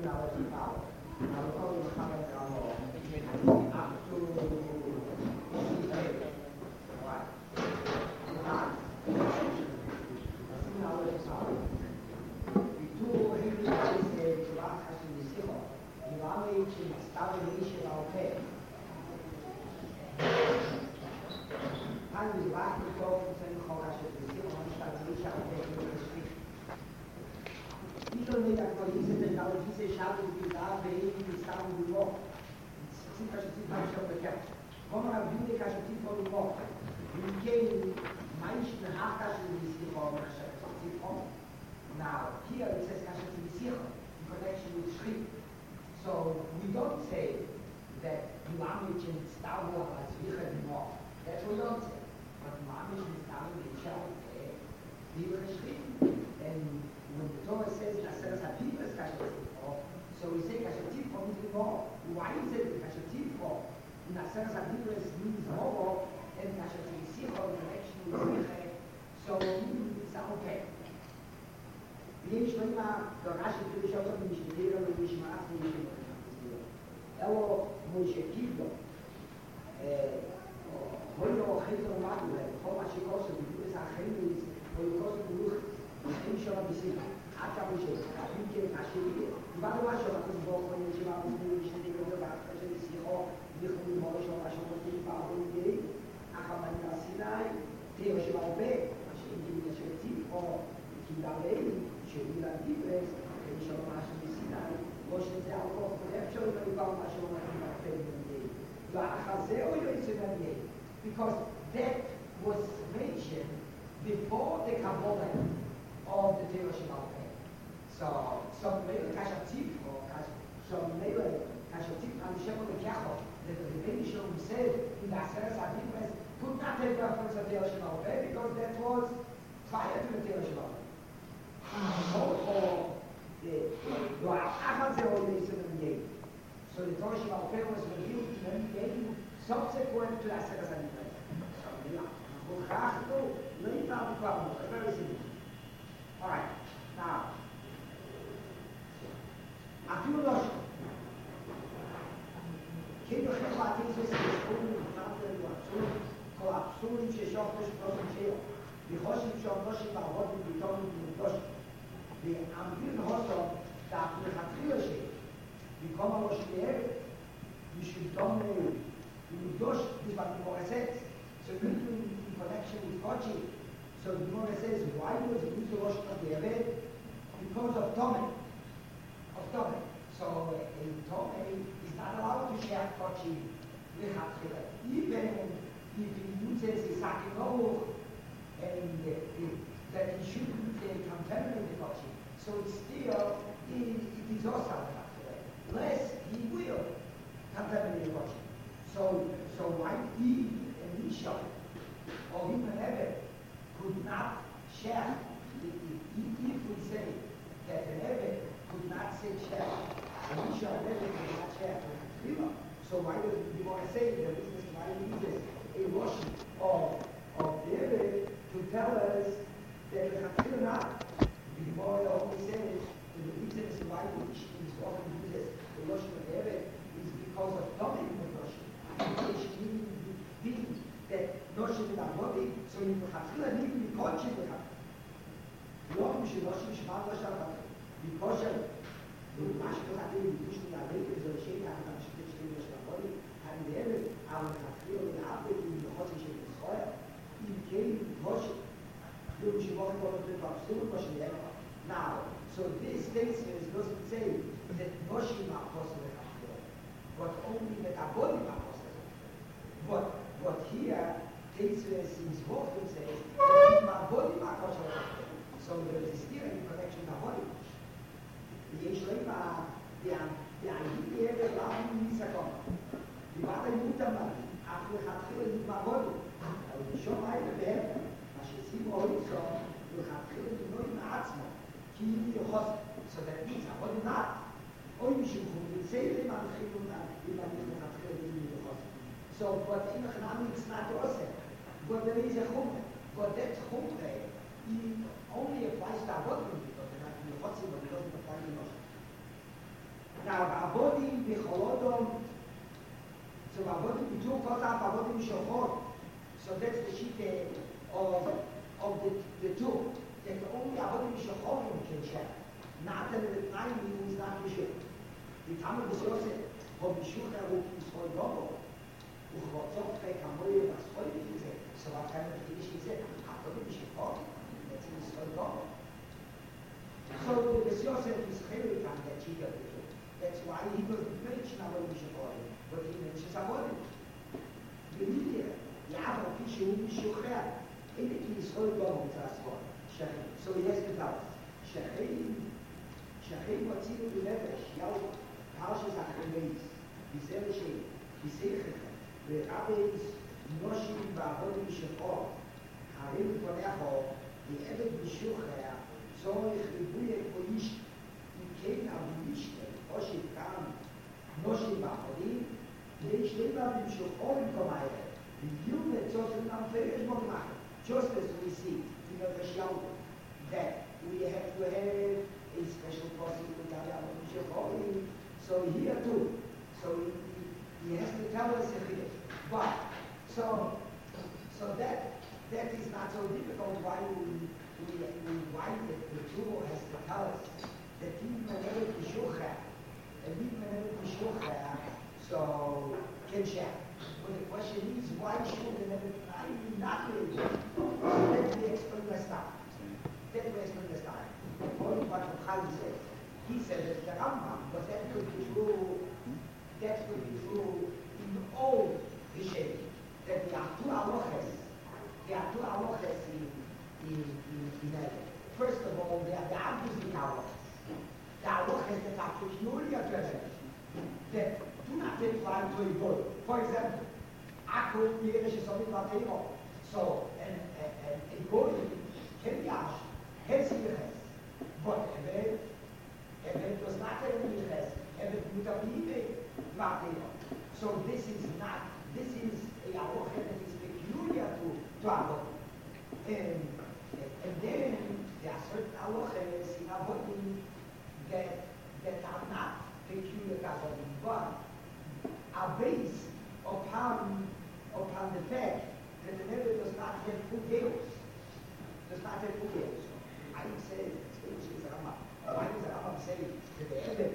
knowledge and power. Now we're calling the common up to right? Knowledge and power. ביטור הגיע איזה תשובה חשוב לשיחו. נראה לי שסתם מישהו מהאופה. כאן מזרח בתור מצאים חוקה של שיחו, משתת מישהו מהאופה כמשפיק. אישו נדע כבר איזה תנאו גיסה שבו בידה ואין מסתם ולמוך. ציפה שציפה שם בכך. כמו רבים לקשתיפו למוך. אם כן, מה יש מהחקה של שיחו מחשב ציפו? Now, here it says Kashat Yisicha in connection with Shri. So, we don't say that Yulamic and Stavla as Yicha anymore. That's what we don't say. But Yulamic and Stavla is Yicha Shri. And when the Torah says Naseres HaTivra is Kashat Yisicha, so we say Kashat Yisicha means more. Why is it that Kashat Yisicha Naseres HaTivra means more and Kashat Yisicha in connection with Yicha? So, it's okay. יש למה דורש את זה שאתה משתדל ולשמעת ולשמוע. אלו מושקיבו. הוי לא חייב למדו, כל מה שקוסם, בגלל זה החיים הוא קוסם בלוח, החיים שלו בסיבה. עד כמה שהחיים כמשהו, דיברנו משהו, אנחנו בואו חולים שמענו משתדל ולבעת של שיחו, לכו למור שלו משהו מותים בעבודי, אחר סיני, תהיה שבהרבה, שאם נשארתי או כדאלי, שהוא להגיבס, כשאומר משהו בסיני, לא שזה אלכוך, ואפשר לבוא משהו מפתח בנדי. ואחר זה הוא יוצא בנדי. Because that was mentioned before the Kabbalah of the Torah Shabbat. So maybe Kashatif, or maybe Kashatif, I'm sure the Kachel, that the Rebbeinu Shalom said in the Aseres HaDibros could not have reference to the Torah Shabbat because that was prior to the Torah Shabbat. So the Torah Shabbat was revealed to them again subsequent to Aseres HaDibros. Very simple. Alright, now אפילו לא שם. כאילו חלקתים זה ספקום ונפנתם ועצום כל האבסורים ששופטו שפרוסים שלו וחושבים שעובדושים בעבוד ובביטון ובמקדושים ועמדים הוסו דאף לכתחילה שלו במקום הראש להב משלטון ומקדוש בזמן מורסת so in connection with Kochi so the Gemara says why was it used to Rosh Hashanah because of Tomei so a Tomei is not allowed to share Kochi lechatchila even if he uses a sakinor and that he shouldn't contaminate the Kochi so it's still it is also less he will contaminate the Kochi so why he and Misha or even Rebbe could not share if we say that the Rebbe could not say share and Misha and Rebbe could not share so why do we want to say the business why he uses a Rosh of Rebbe to tell us that the Chatzil not the Gemara always says that the reason why is often uses the Rosh of Rebbe is because of Tomei in the Rosh that Noshim in our body, so in the Chatzila need to be conscious of it. Not Noshim Shema Noshim, because of the Mashko Hatim, the Dushim Yalek, the Shema, and the Shema Noshim body, and the Ere, our Chatzila, the Abed, in the Hotzim Shem Yisroel, in Kei, Noshim, the Noshim Noshim, the Noshim Noshim. Now, so this statement doesn't say that Noshim are possible, but only that our body are possible. But here, Tetzves is both and says, my body, my kosher. So there is still a connection to body. יש למה, והאידי עבר לעם ניסקון. דיברת מותאמן, אף לכתחיל את מהבודי. אבל בשום הייתה בהר, מה שסימו הוריסון, לכתחיל את נוי מעצמו, כי אם יוחוס, so that means הבודי not. אוי משמחו, וצייל אם הנחילו אם אני לכתחיל את נוי יוחוס. So, but in the Hanami it's not awesome. But there is a chumre. But that chumre only applies to Avodim because they're not in the Chotzi, but it doesn't apply to Noshim. Avodim Shachor. So that's the sheet of the two. That only Avodim Shachor can share. Not that the time is not Mishur. The time of the Yosef, of Mishur, is for Gobo. ובוצות כמוהו בספוי וזה, סבב כאן מתחיל שזה, הכל בשפור, בעצם ישראל לא. So the Yosef is clearly on that sheet of the two. That's why he doesn't mention Avodim B'Shachor, but he mentions Avodim. במיליה, יעב על פי שהוא משוחרר, אין כי ישראל לא מוצא הספור, שחים. So he has to tell us, שחים מוצאים בנפש, יאו פרשס אחריס, ביזר שי, ביזר ורבייס נושים בעבודים שחור, הרים פונכו, לעבד משוחרר, צורך ריבוי פויש, אם כן אבוישתם, או שכאן נושים בעבודים, יש לב עבדים שחור במקום האלה, בדיוק לצופן המפרש מוגמח. Just as we see in the Rishon that we have to have a special process with Avodim Shachor. So here too, so he has to tell us here. But so that is not so difficult. Why the Torah has to tell us that even whenever Mishucha, so can share. But the question is, why should the Nebuchadnezzar not be able? So let me explain the start. According to what Chaim says, he said that the Rambam, but that could be true in all Rishonim, that there are two halachas in Israel. First of all, there are the opposite halachas. The halachas that are peculiar to Israel, that do not apply to a boy. For example, Akul Yerish is only Vatero. So, and a boy can be asked, has Yeres, but Eved was not a Yeres, Eved would have been Vatero. So this is a halacha that is peculiar to Avodim. And then there are certain halachas in Avodim that are not peculiar to Avodim, but are based upon the fact that the Rebbe does not have full gales. I say, why does the Rambam say that the Rebbe,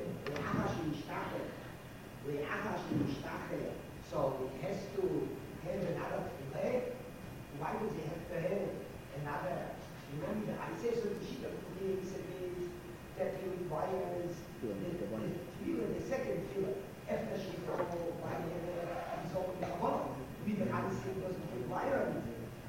so he has to have another leg? Why does he have to have another? Remember, I say so the sheet of that he requires the second filler. After she why he's all in the world. We the Hadith doesn't require it.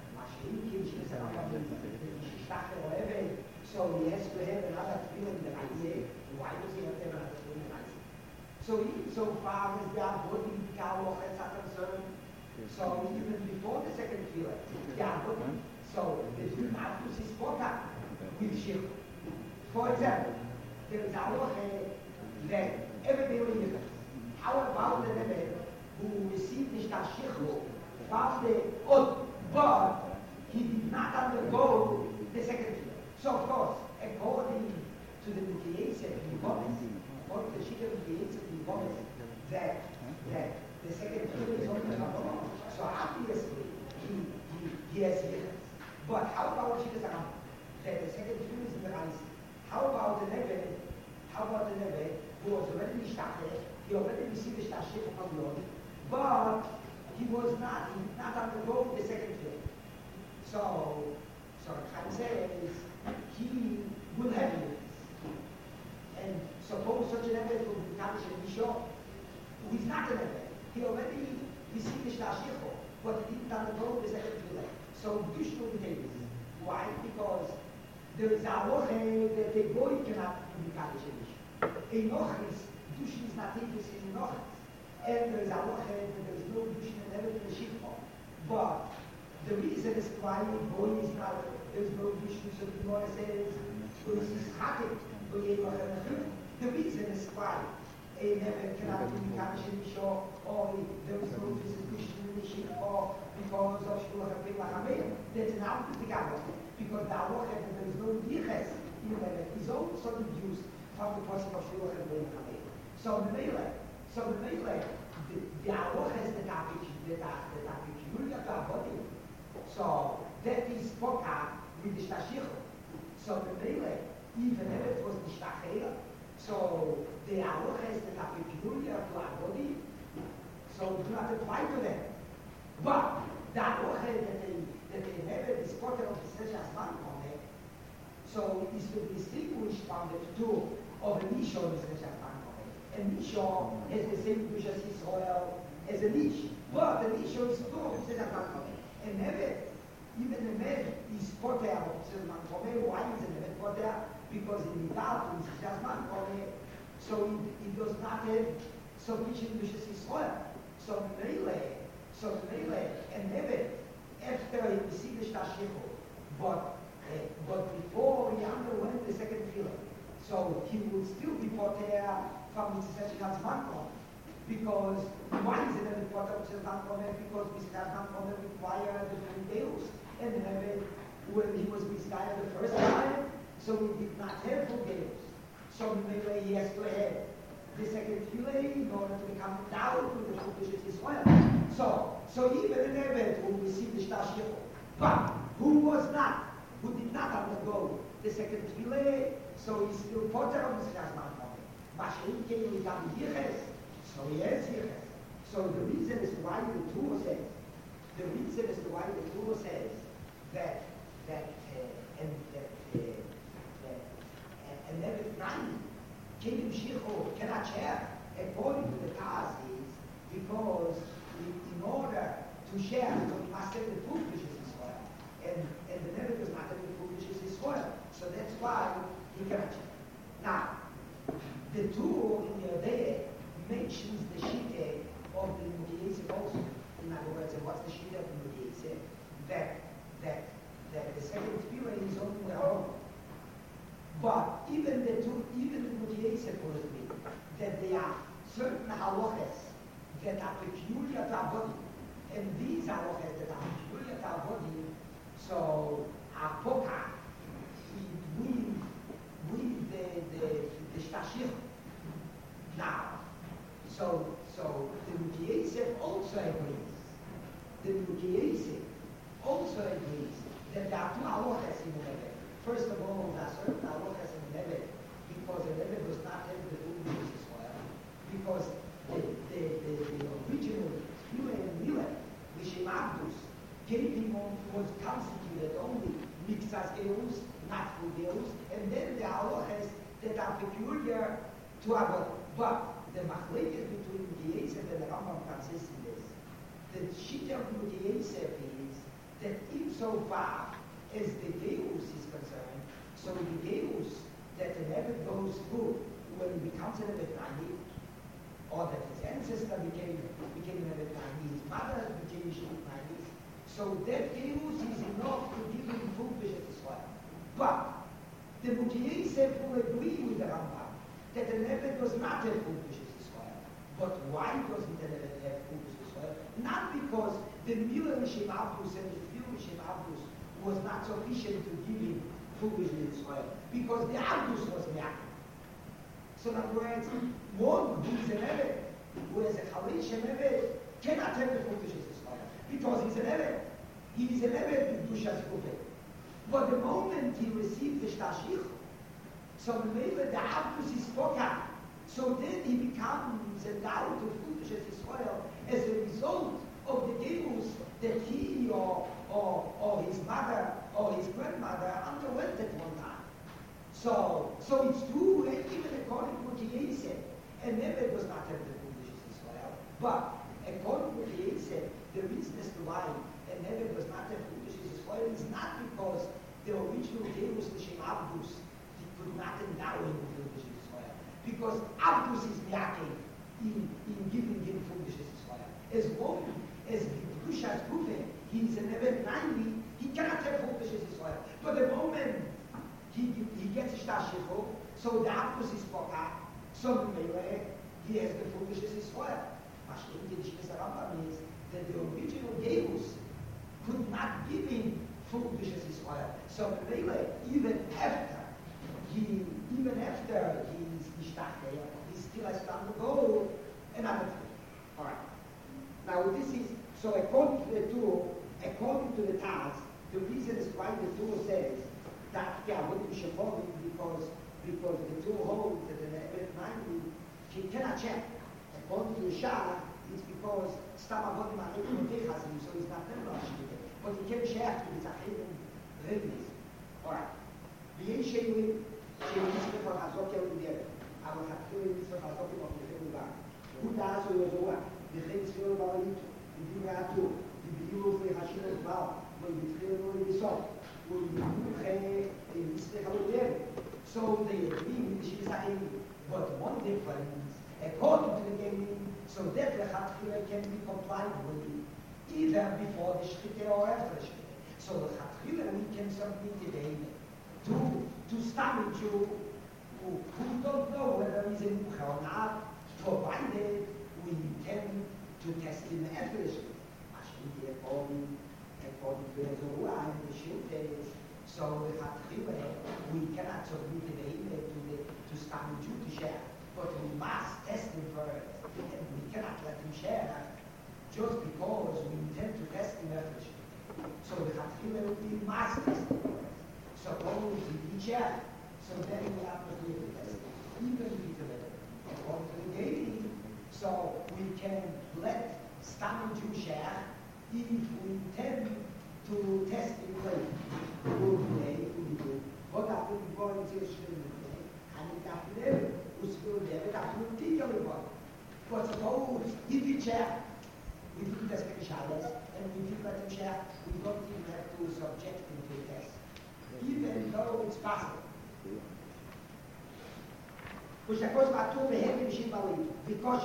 So he has to have another filler in the Hadith. Why does he have to have another filler in the Hadith? So far as the Avodim Kalochas are concerned, so even before the second filler, the Avodim, so the Dunatus is Kota with Shich. For example, there is Aloche that every day we use. How about the Rebbe who received the Shachich, found the Od, but he did not undergo the second filler. So of course, according to the Mikiyetze according to the Shikha Mikiyetze that the second filler is only Rabbanon. So obviously he has here. But how about Shikha Zaram? That the second filler is in the Raisi. How about the Rebbe who was already Mishtacheh? He already received the Shashif from Lord, but he did not undergo the second filler. So Chaim says he will have it. And suppose such an Rebbe will become Shemishah, who is not an Rebbe. He already received the Shashif, but he didn't undergo the second filler. So Dushnu Davis. Why? Because there is a halacha that a boy cannot become Shemishah. A nochis, Dushin is not interested in nochis. And there is a halacha that there is no Dushin and never in the Shifra. But the reason is why a boy is not, there is no Dushin, so the Gemara says, this is Chakim, the reason is why a never cannot become Shemishah, or there is no Dushin in the Shifra because of Shulach HaPei. That's an opposite halacha. Because the halacha that there is no Yiches in the Rebbe is also reduced from the person of Shulach HaPei. So the Meileh, the halachas that are peculiar peculiar to our body. So that is poka with the shtashich. So the mele, even if it was the shtachel, so the halachas that are peculiar to our body, so we do not apply to them. But the halacha that they have is poker of the Seshas Mankomek, so is to be distinguished from the two of a Nisho and the Seshas Mankomek. A Nisho has the same Dush as Israel as a Nish, but the Nisho is two of the Seshas Mankomek. And Nevet, even the man is poker of the Seshas Mankomek. Why is the Nevet poker? Because in the Dal, in the Seshas Mankomek, so it does not have sufficient Dush as Israel. So Mele and Nevet, after he received the Shtashiko, but before he underwent the second feeling, so he would still be poter from the Seshas Mankom, because why is it Nevet poter from Seshas Mankom? Because Seshas Mankom required the three Deus, and Nevet, when he was Messiah the first time, so he did not have full Deus. So Mele he has to have the second feeling in order to become endowed with the full Bishop Israel. So even an Eved who received the Shtashiko, but who did not undergo the second feeling, so he's still potter of the Seshas Mankom. Mashiach came with Yiches, so he has Yiches. So the reason is why the Torah says that and Eved Nani, Kelim Shicho cannot share according to the Taz is because in order to share, so he must have the full Bishop Israel. And the Nevet does not have the full Bishop Israel. So that's why he cannot share. Now, the Torah in the Odeh mentions the Shite of the Mukiyese also. In other words, what's the Shite of the Mukiyese? That the second feeling is on their own. But even the Mukiyese supposed to be that there are certain halachas that are peculiar to our body. And these halachas that are peculiar to our body, so are poka with the shtashich. Now, so the Mukiyese also agrees. The Mukiyese also agrees that there are two halachas in the Nevet. First of all, there are certain halachas in the Nevet because the Nevet does not have the full Bishop Israel. Because the original Tefillah and Milah, the Shem Abdus, was constituted only Mixas Deus, not full Deus, and then the halachas that are peculiar to our body. But the machlekes between Mukiyese and the Rambam consists in this. The Shita of Mukiyese is that insofar as the Deus is concerned, so the Deus that the Nevet goes through when he becomes an Nevet Nani, or that his ancestor became an Nevet Nani, his mother became Yeshivit Nani, so that Deus is enough to give him full Bishop Israel. But the Mukiyese will agree with the Rambam that the Nevet does not have full Bishop Israel. But why doesn't the Nevet have full Bishop Israel? Not because the Milah Shem Abdus and the Tefillah Shem Abdus was not sufficient to give him full Bishop Israel, because the Abdus was Me'akim. So in other words, one who is an Eved, who is a Chalish Eved, cannot have the full Bishop Israel, because he's an Eved. He is an Eved with Dushas Kufet. But the moment he received the Shtashich, so maybe the Abdus is Poka, so then he becomes endowed to full Bishop Israel as a result of the Deus that he or his mother or his grandmother underwent at one time. So it's true, even according to Mukiyese, and Nevet does not have the full Bishop Israel. But according to Mukiyese, the reason as to why a Nevet does not have full Bishop Israel is not because the original Deus, the Shem Abdus, he could not endow him with full Bishop Israel. Because Abdus is Me'akim in giving him full Bishop Israel. As long as Dushas Kufet, he is a Nevet Nani, he cannot have full Bishop Israel. But the moment he gets Shtashiko, so the Abdus is Poka, so he has the full Bishop Israel. Mashiach the Shmisa Rambam is that the original Deus could not give him full Bishop Israel. So even after he's Nishtach, he still has time to go another thing. All right. Now this is, so according to the two why the Torah says that avodim shechovim because the Torah holds that an Evet Ma'ani he cannot check. According to the Shah, it's because stam avodim alekim otechazim, so he's not member of Shechita. But he can check with his achim revenues. All right. ויש שינויים שמצריך לחזוק יותר, אבל חתכו מצריך לחזוק יותר מובן. הוא דאז הוא ידוע, וכן צפיר בעליתו, בדבראתו, בביור וחשיב דבר, ובתחיל לו לבסוף, ובמצריך יותר. So they agree with the saying, but one difference, according to the gaming, so that the Chatchila can be complied with either before the Shechita or after the Shechita. So the Chatchila we can submit the game to stand you who don't know whether he's in Mucha or not, provided we intend to test him effortlessly. According to the Zohar and the Shiltes, so the Chatchila, we cannot submit the email to stand you to share, but we must test him first, and we cannot let him share just because we intend to test him effortlessly. So the Chatchila, we must test him first. Suppose he share, so then we have to do the test, even with the according to the dating, so we can let Stam Jew share if we intend to test it later. What happened before it's a stream? And it happened there, who's good there, it happened to everybody. But suppose if you share, we do test Shabbos, and we do let him share, we don't even have to subject him to the test. Even though it's possible. ושהכל מעטור בהם ונשים בעלים. because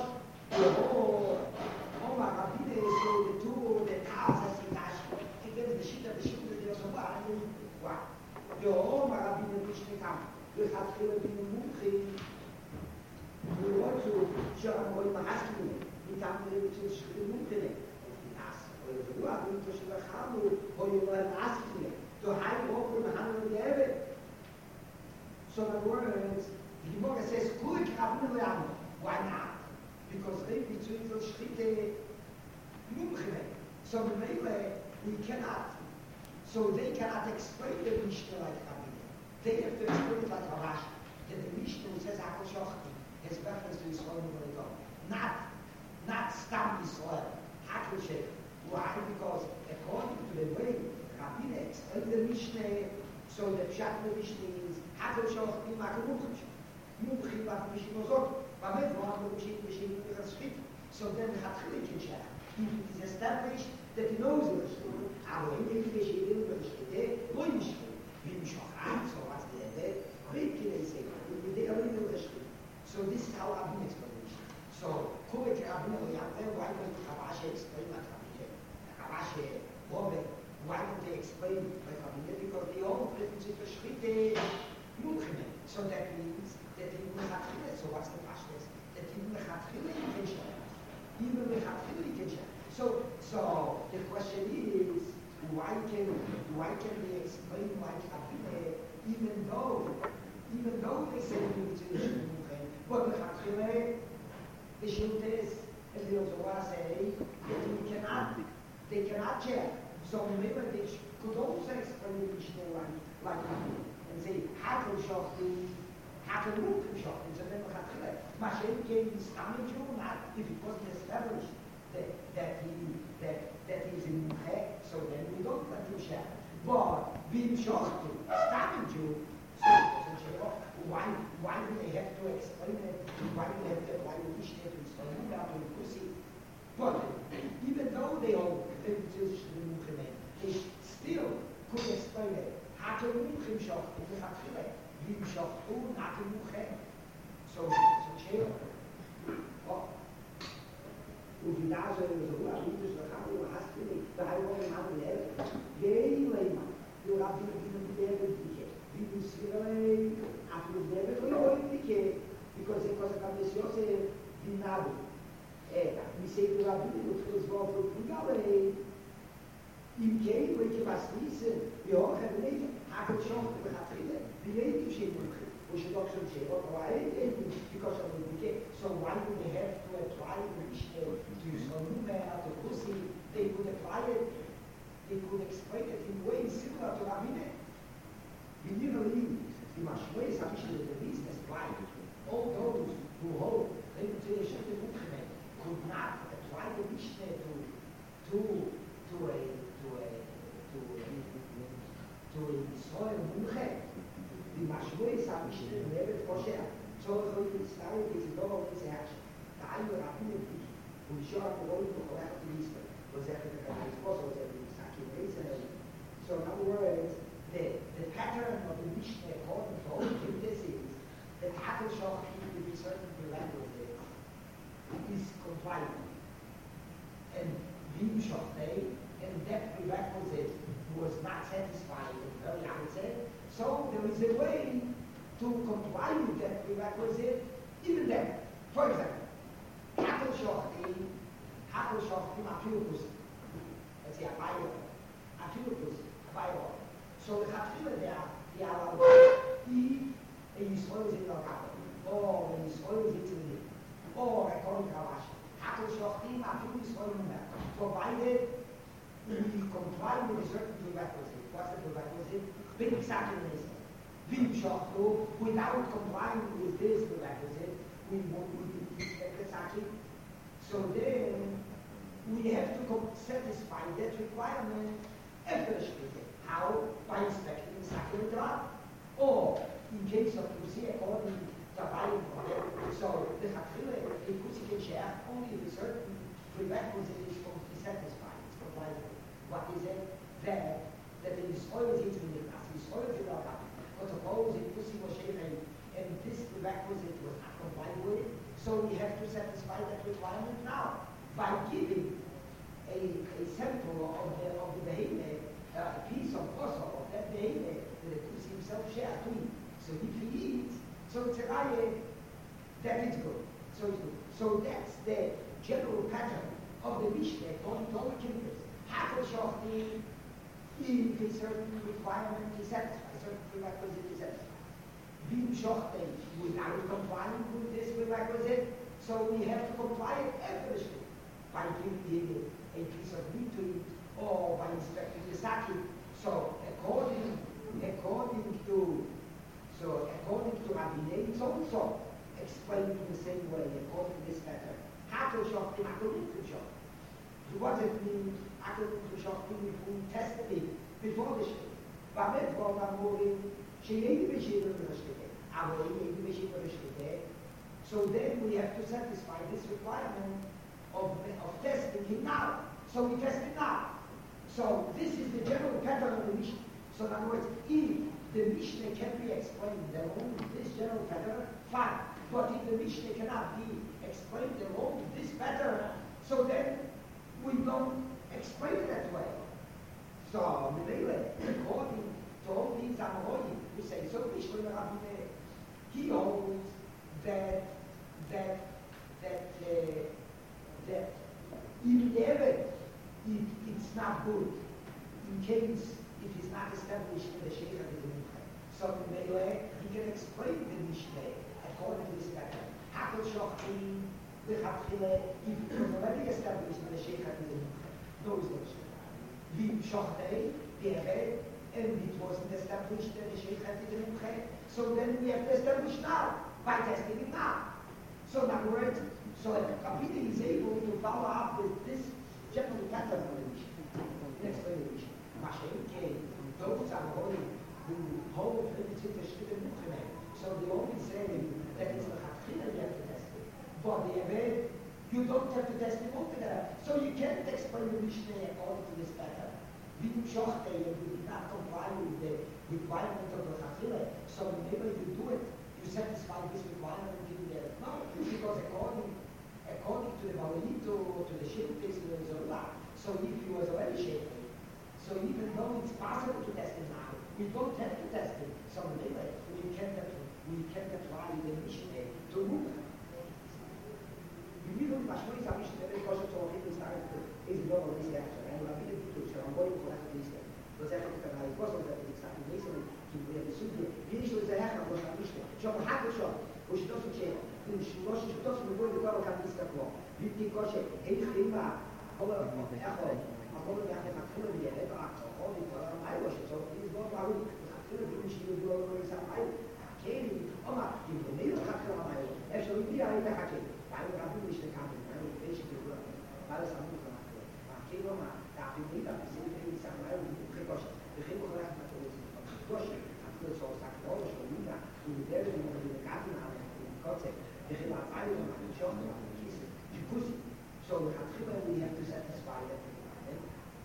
all my rabbis so the two the cows as he dash against the shit of the shit that was about and wow the all my rabbis which they come we have to be moving we want to show them what my husband we come to move them nas we are going to show how or you are asking to hide over the hand of the Eved. So in other words, the Gemara says, why not? Because they between those Schritte Mumchime. So we cannot. So they cannot explain the Mishnah like Rabbi. They have to explain it like Rashi. And the Mishnah says Hakol Shochtim has reference to Yisrael and not Stam Yisrael. Hakol Shech. Why? Because according to the way Rabbi explained the Mishnah, so the Pshat of the Mishnah is Hakol Shochtim, Hakol Mumchim. Mumchim was Mishnah Zot. But when one of the Mishnah is Schritt, so then the Chatchila can share. If it is established that he knows the Mishnah, aber in der Geschichte über die Schritte, wo ich nicht bin schon rein, so was der Welt, Rikile say, with the Arena of the Schritt. So this is how Rabbi explanation. So, Kubek Rabbi, why don't Rabashi explain like Rabbi? Rabashi, why don't they explain like Rabbi? Because they all present the Schritte, Mumchim. So that means that in the Chatchila, so what's the pashtus? That in the Chatchila you can share. Even the Chatchila you can share. So the question is, why can they explain like Chatchila even though they say it's in the Shulchan, but the Chatchila, the Shultes, and the Zohar say that they cannot share. So remember they could also explain the Mishnah like Chatchila and say Hakol Shochtim. Hakol Mumchim Shochtim, so then Chatchila. Mashem came in Stam Jew, not if it wasn't established that he's in Mumcheh, so then we don't let him share. But Vim Shochtim, Stam Jew, so why do they have to explain it? Why do we share to explain that to Kusi? But even though they all think it's Mumchim, they still could explain it. Hakol Mumchim Shochtim, Chatchila. Vim Shochtim, not in Mumcheh. So chill. Und da so so a Liebes der Kammer hast du nicht, da haben wir mal gelernt. Lema, du hast die Lehre wie du sie after the because it was a conversation di nabo. Mi sei tu rabbi do svolto Fugale. In che che pastis, io have nicht Hakol Shochtim Chatchila. Die Lehre geschrieben. We should also say, because of the decay. So why would they have to apply the Mishnah to Sonuma to Kusi? They could apply it, they could explain it in ways similar to Rabbi the Mashmoy is actually the least as why all those who hold to the Shemte Mukhe could not apply the Mishnah to a soil Mukhe. The Mashmoy is actually never for share. So it's started with the door of this action. The Ayu Rabbi who showed the world to collect the Easter was after the guy's was so in other words, the pattern of the Mishnah according to all of this is that Hakel Shoch to be certain prerequisites is compliant. And Vim Shochtei, and that prerequisite was not satisfied at the very outset. So there is a way to comply with that prerequisite even then. For example, Hakel Shochtei Apilus. That's the Abayah. Apilus. So the Chafila there, the Alal, if his oil is in the Alkabah, or when his oil is in the or according to Rashi, Hakel Shochtim, Afilu is oil in that, provided we comply with a certain prerequisite. What's the prerequisite? Big exactly the same. Vim Shochtu, without complying with this prerequisite, we won't be exactly. So then, we have to satisfy that requirement effortlessly. How? By inspecting the sacred God. Or, in case of Pussy, according to Bible, so the Chafile, a Pussy can share only with certain prerequisite is to be satisfied. It's compliant. What is it? That the soil is eating the grass, the soil is in the God. But suppose a Pussy was sharing, and this prerequisite was not compliant with it, so we have to satisfy that requirement now by giving a sample of the behavior. A piece of also of that behavior that the Pussy himself shares to eat. So if he eats, so it's a raya that is good. So it's good. So that's the general pattern of the Mishnah according to all the kingdoms. Hakel Shochtim, if a certain requirement is satisfied, a certain prerequisite is satisfied. Vim Shochtim, without complying with this prerequisite, so we have to comply it effortlessly by giving him a piece of meat to eat, or by inspecting the saki. So according to Rabbi it's also explained in the same way according to this pattern. Hakel Shochtim, Hakel Shochtim. What does it mean? Hakel Shochtim, if we tested it before the Shkei. Vamet Vov Amorim, Sheyehi B'Shiva B'Shkei. Avorim Yehi B'Shiva B'Shkei. So then we have to satisfy this requirement of testing him now. So we test him now. So this is the general pattern of the Mishnah. So in other words, if the Mishnah can be explained along with this general pattern, fine. But if the Mishnah cannot be explained along with this pattern, so then we don't explain it that way. So according to all these Amorim, we say, so Mishnah Rabbi he holds that in the event it's not good in case it is not established in the Sheikh of the Mukhe. So he can explain the Mishnah according to this pattern. Hakel Shochtim, the Chafile, if it was already established in the Sheikh of the Mukhe, those things. Vim Shochtei, the Eved, and it wasn't established in the Sheikh of the Mukhe, so then we have to establish now by testing it now. So in other words, so Rabbi is able to follow up with this general pattern of the Mishnah. Next explanation. Mashiach came, those are holy who hold the Tzitashkid and Mukhe. So they only say that it's the Chachina you have to test it. But the Eved, you don't have to test it altogether. So you can't explain the Mishnah according to this pattern. Vim Shochtei, if you did not comply with the requirement of the Chachina, so whenever you do it, you satisfy this requirement and give it. No, because according to the Balanito, to the Shilpis, so if he was already shaken, so even though it's possible to test him now, we don't have to test him. So later, we can't apply the Mishnah to move him. We don't Mashmoy is a Mishnah very cautious to him is no one is after. And Rabbi Dito, so I'm going for that Mishnah. Was that what I was on that exactly basically to be the Sudia. Yiddish was a half of what Mishnah. So I'm happy to which doesn't change. Which doesn't go to go can Mishnah for. You think Koshe, hey Khima, all of Echo. I'm going to have a full of the other. All the I was so he's going to have a full of לא יסמאי, כן, אומר, אם בני לא חקר המאי, אפשר להגיע את החקר, ואני רבים להשתקעתם, ואני רוצה שתקראו לכם, מה לסמוך למחקר, והכן אומר, תעפיני תפסים לפני יסמאי ומוכי גושי, וכן בכל אחד מהתורצים, גושי, אפילו צור סקטור, שומע, ומדבר עם המדינקטים עליהם, קוצר, וכן מהפעיל ומהמשוך, ומהכיסא, שיקוסי, so we have to satisfy that requirement.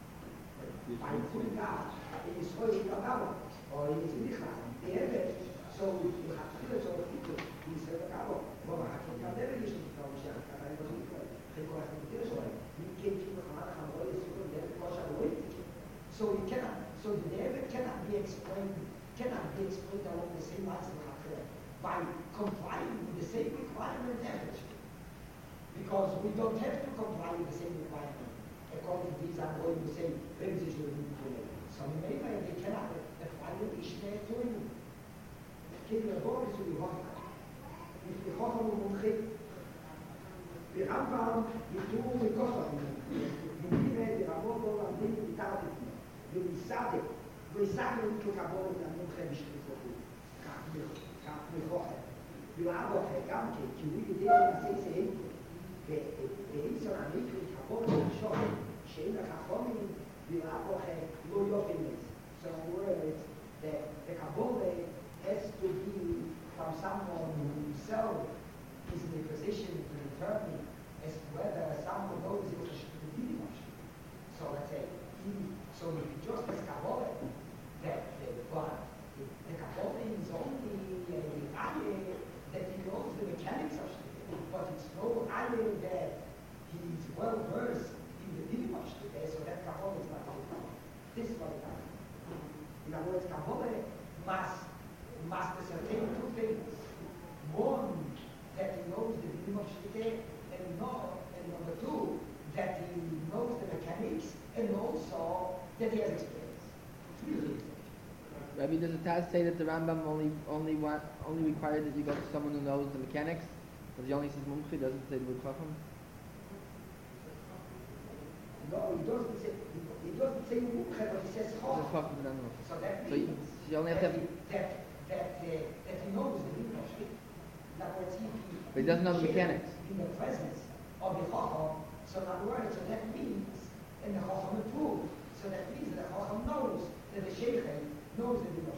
By putting out in his way or in his nichlas, the evidence, so you have to feel it over people. He said, but I can't tell them you should tell me that I wasn't good. They go after the feel so you can't keep the Hamanah Hamoy is good there because I wait. So you cannot, so the David cannot be explained along the same lines of Hakir by complying with the same requirement average. Because we don't have to comply with the same requirement. According to these, I'm going to say, so maybe they cannot apply the Ishmael to him. Give the body to the Hoffman. If the Hoffman will take the Rambam, the two will be Kocham. The Mire, the Ramon, and the Tati, the Misade, the Sacred to Kabul, and the Khemish for you. Cap me Hoffman. You have a Gamke, you will be there and say, ואיזו המקרי כבוד למשוך שאין לך חומים ולאבוך לא יופינס. So in words, the kabbalah has to be from someone who himself is in a position to determine as to whether someone knows it should be much. So let's say, so if you just as kabbalah, but the kabbalah is only that he knows the mechanics of but it's no idea that he's well versed in the Dimash today, so that Kabbalah is not Kabbalah. This is what it happens. In other words, Kabbalah must ascertain two things. One, that he knows the Dimash today, and number two, that he knows the mechanics, and also that he has experience. It's really easy. Rabbi, does the Taz say that the Rambam only required that you go to someone who knows the mechanics? Because he only says Mumchi, doesn't say Lut Chacham? No, he doesn't say Mumchi, but he says Chacham. So that means you only have to that he knows the Dimash. But he doesn't know the mechanics. In the presence of the Chacham, so in other words, so that means, and the Chacham approved, so that means that the Chacham knows that the Sheikh knows the Dimash.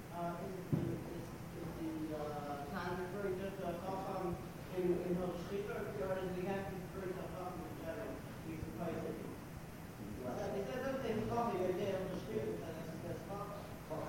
Is the time referring to the Chacham in her Shechita, or is the have to refer to Chacham in general? He's supposed to. They said that they call me a day on the Shechita, that's Chacham.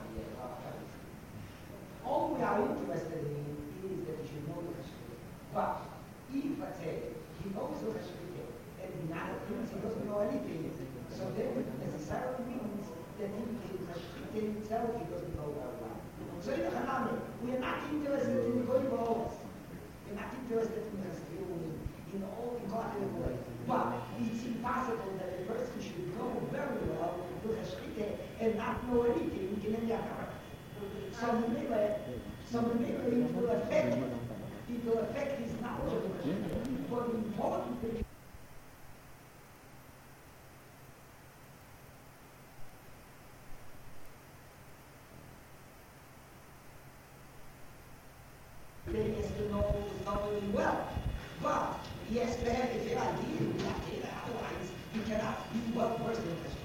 All we are interested in is that he should know the Shechita. But if, let's say, he knows the Shechita, and in other things he doesn't know anything, so then it necessarily means that in the Shechita itself he doesn't know very well. So in the Hanami, we are not interested in the going forward. We're not interested in all the godly ways. But it's impossible that a person should know very well the Hashkite and not know anything in any other. So it will affect his knowledge of the Hashkite. But the important thing is to know really well. But he has to have a fair idea of that data, otherwise he cannot be well versed in this.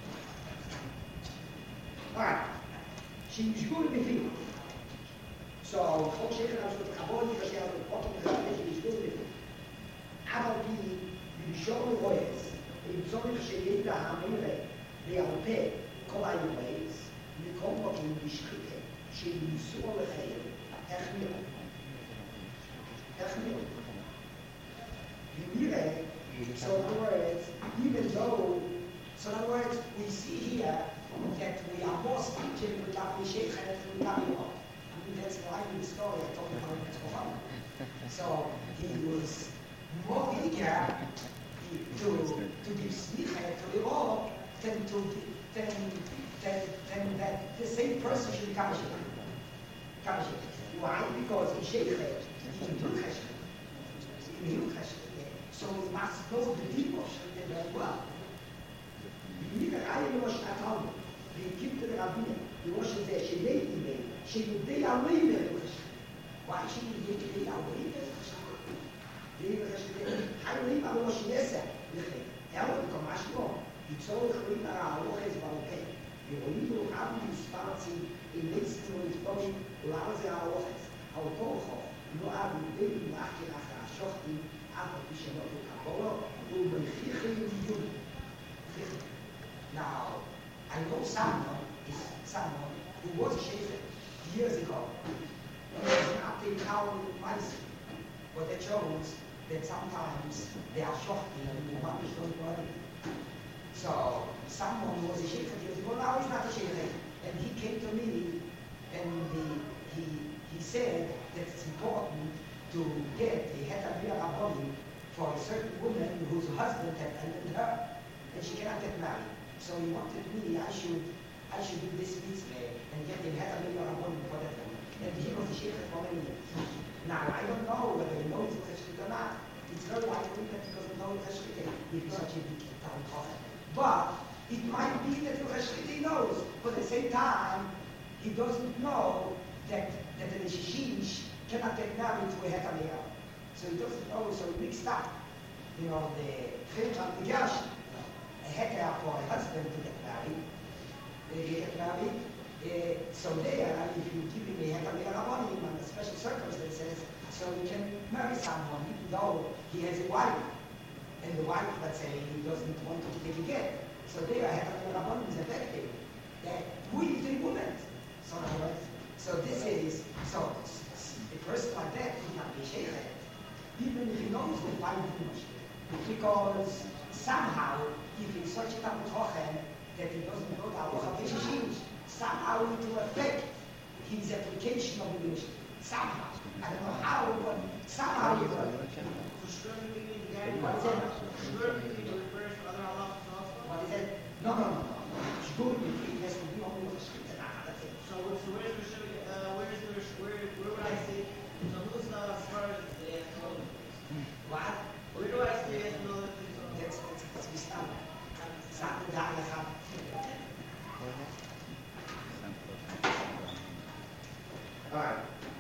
Alright. She's going to be fit. So, Chok Sheikh has to Kabbalah, because she has the bottom of the head, she's going to be fit. אבל בלשון רועץ, למצוא שידע המלך בעל כל היועץ, מקום מוקים בשחיתה, שינסוע לחייל, איך נראה? So in other words, even though, so in other words, we see here that we are more stringent with Rabbi Sheikh and with Rabbi Yoel. I mean, that's why in the story I talked about it. So he was more eager to give smicha to the Yoel than that the same person should become a sheikh. Why? Because in sheikh so we must know the deep of Shechita very well. We need a higher Rosh Hashanah. We keep to the Rabbiner. The Rosh Hashanah, she would be a leader. Why she would be a leader? I believe I was yes. Ela com mais bom. E só o que a hora é balcão. E o livro abre espaço e mesmo o estômago lá a hora ao corpo. No abre bem lá que a sorte a posição do capolo do benfica. Now, I know someone who was a sheikh years ago. He was not the town mice, but they chose that sometimes they are shocking and the money don't worry. So someone was a sheikh years ago, now he's not a sheikh. And he came to me and he said that it's important to get a hetabir rabbi for a certain woman whose husband had abandoned her and she cannot get married. So he wanted me, I should do this mitzvah and get a hetabir rabbi for that woman. And he was a sheikh for many years. Now, I don't know whether he knows the Cheshkit or not. It's very likely that he doesn't know the Cheshkit if he's such a big town prophet. But it might be that the Cheshkit knows, but at the same time, he doesn't know that the Shishish cannot get married to a Hetamir. So he doesn't know, so he mixed up, the Chilch and the Gersh, a Heter for a husband to get married. So there, if you give him a Hetamir Rabbanim under special circumstances, so he can marry someone, even though he has a wife. And the wife, let's say, he doesn't want to take a get. So there, Hetamir Rabbanim is effective. Who is the woman? So this is, so a person like that, he can be sheikh, even if he knows the why too much. Because somehow, if he's such a Talmud Chochem that he doesn't know the halacha b'shishish, somehow it will affect his application of the English. Somehow. I don't know how, but somehow it will. What is it? No. Shgur has to be only with the script. So where would I see? So who's as far as the What? Where do I see it? That's Islam. Something that I have. All right.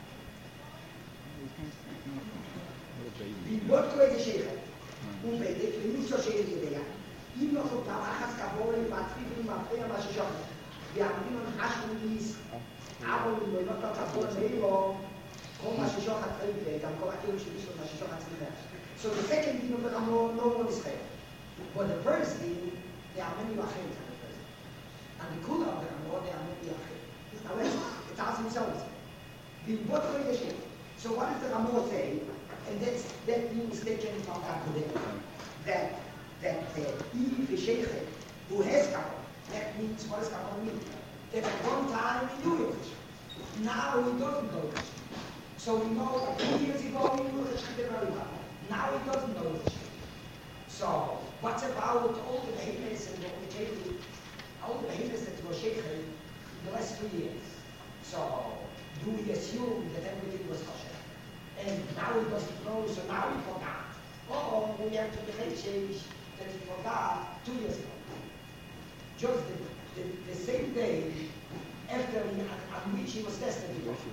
What could I say? Inizio c'è l'idea. Io non so Tavachas Kabore, Matrivim, Mapea, Mashishon. Wir haben immer Hashmonis, aber wir noch das Kabore Melo, Kom Mashishon hat Triebe, dann kommt ein Schiff und Mashishon hat Triebe. So the second thing of the Ramon, no one is fair. But the first thing, there are many Lachim on the first. And the Kula of the Ramon, there are many Lachim. Now let's, it asks himself. What could I say? So what does the Ramon say? And that means taken from Kabbalah. That if a sheikh who has Kabbalah, that means what does Kabbalah mean? That at one time he knew it. Now he doesn't know it. So we know that 2 years ago he knew it very well. Now he doesn't know it. So what's about all the behaviors and all the behaviors that were sheikh in the last 3 years? So do we assume that everything was kosher? And now he doesn't know, so now he forgot. We have to change that he forgot 2 years ago. Just the same day after on which he was tested.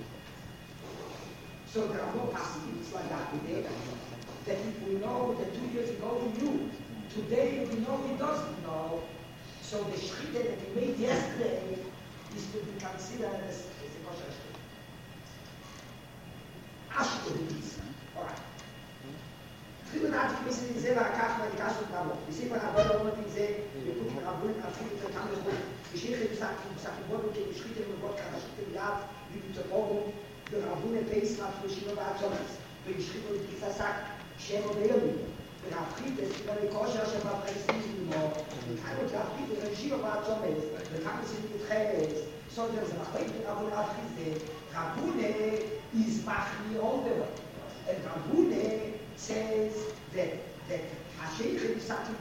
So there are no possibilities like that today. That if we know that 2 years ago he knew, today we know he doesn't know. So the shchita that he made yesterday is to be considered as a kosher shchita. All right. Trillen hat ich bisschen selber Kachel die Kasse Bravo. Wir sehen mal aber noch die sehr wir gucken Rabun auf die kann das Geschichte gesagt wurde die Schritte und Gott kann das ja wie die Morgen der Rabun Peis nach verschiedene Variationen. Wenn die Schritte die sagt Schemo Beli. Der Rabun ist über die Koscher schon mal präzise nur. Kann und ja die Regio war schon ist. Der kann sich nicht trennen. Sondern es macht nicht aber auch diese Rabun is Machli all the way. And Rabune says that Hasheikh is such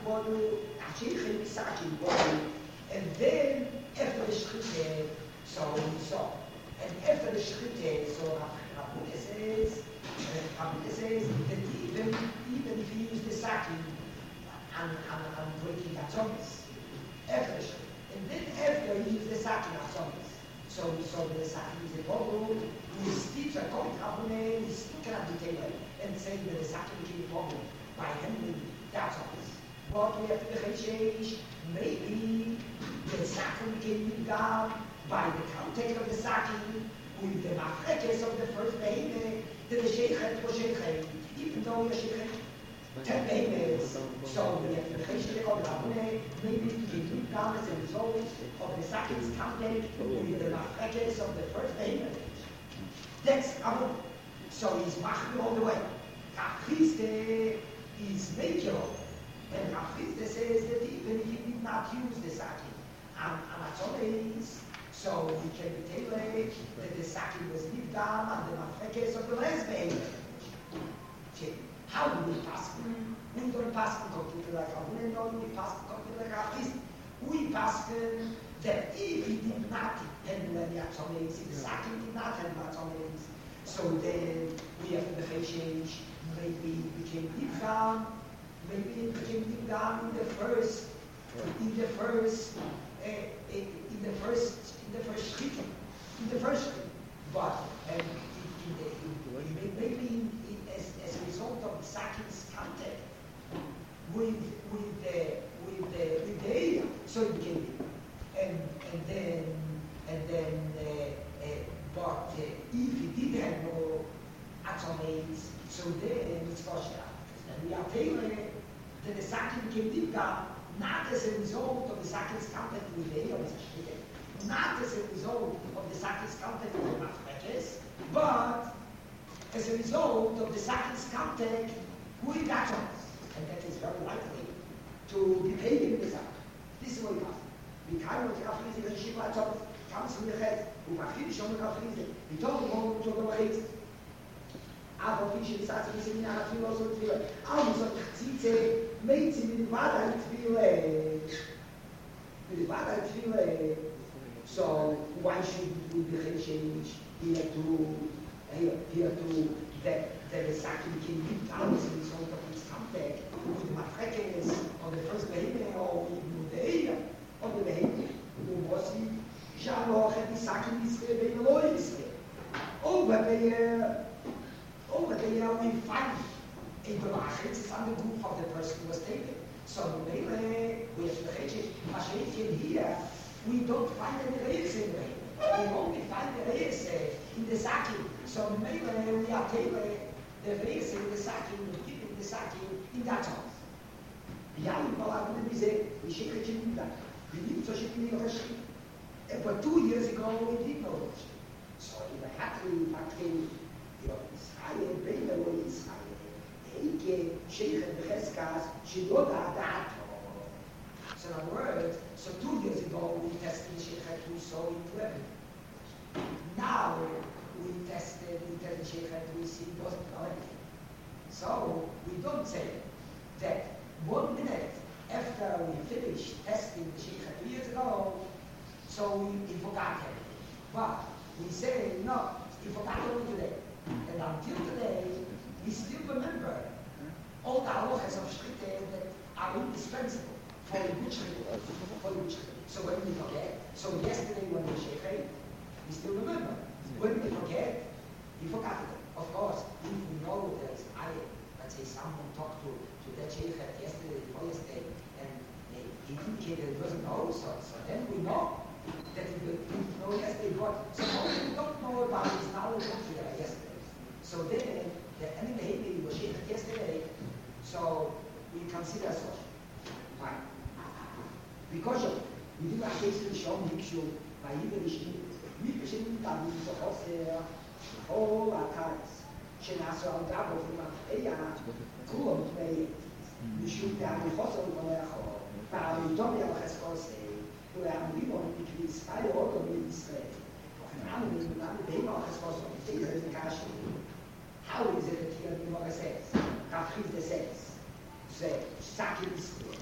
body, and then after the Shchite, so and after the Shchite, so Rabune says that even if he used the saki and breaking atoms, after the Shchite, and then after he used the saki atoms, so the saki is a problem. Taylor and saying that the Sakin became a problem by handling that office. But we have to change. Maybe the Sakin became down by the contact of the Sakin with the mafrekes of the first behemoth, the Sheikhet was Sheikhet, even though the Sheikhet 10 behemoths. So we have to change of Rabune, maybe it became down as a result of the Sakin's contact with the mafrekes of the first behemoth. That's Abu. So he's machmir all the way. Rafrizde is major. And Rafrizde says that even if he did not use the Sakin, Amazones, so we can tell that the Sakin was lived down on the mafrekes of the last behemoth. How do we pass it? We don't pass it completely like Abu, no, we pass it completely like Rafrizde. We pass it that if he did not handle any Amazones, if the Sakin did not handle Amazones, so then we have to change. Maybe it became deep down. Maybe it became deep down in the first shit. But maybe as a result of the Sakin's contact with the area, so it became deep. And then. But if he did have no atomates, so then it's kosher. And we are telling that the Sakin became deep down, not as a result of the Sakin's contact with the Eon, not as a result of the Sakin's contact with the Mafrekes, but as a result of the Sakin's contact with the atoms. And that is very likely to be paid in the Sakin. This is what we have. We can't Rafrizde the Shiva atoms. Comes from the head, who are finished on the Rafrizde. We don't want to go away. Aber wie ich gesagt habe, wir sind ja viel so viel. Also Zitze, Mädchen mit dem Wahrheit viel. So why should we be change here to that the Sakin became deep down as a result of his contact with the Mafrekes on the first behemoth or with the area of the behemoth. Who was he? Jaloch and the Sakin is very loyalist. Over there we find a Belachitz on the group of the person who was taken. So Mele, we have the Mashiach here, we don't find any Reis in there. We only find the Reis in the Sakin. So Mele, we are taking the Reis in the Sakin, keeping the Sakin in that house. Yali Balaguna Bize, we shake it in that. We need to shake it in the ship. But 2 years ago, we didn't know it. So in the Hatri, Israel, Bela, Israel, Eike, Sheikh and Cheskas, Shiloda, that. So in other words, so 2 years ago, we tested Sheikh and so into everything. Now, we tested Sheikh and see it wasn't anything. So we don't say that 1 minute after we finished testing the Sheikh 2 years ago, so we forgot him. But we say, no, we forgot him today. And until today, we still remember all the halachas of Shchita that are indispensable for the good Shchita. So when we forget, so yesterday when we Sheikh, we still remember. When we forget, we forgot it. Of course, if we know that let's say someone talked to that Sheikh yesterday, before yesterday, and he indicated it wasn't know, so then we know that he didn't know yesterday, but suppose we don't know about his knowledge yesterday. So then, the enemy behavior was Sheikh yesterday, so we consider so. Why? Because we do a case to show Mikshu by either Mikshu Tabi, so also all our times. Shenaso al Gabo from Eya, Kulom May, Mishu Tabi Hosso from Echo, Tabi Tomi al Hescose, who are living between Spy or Israel. How is it that here in Moga says, Rafrizde says, Sakin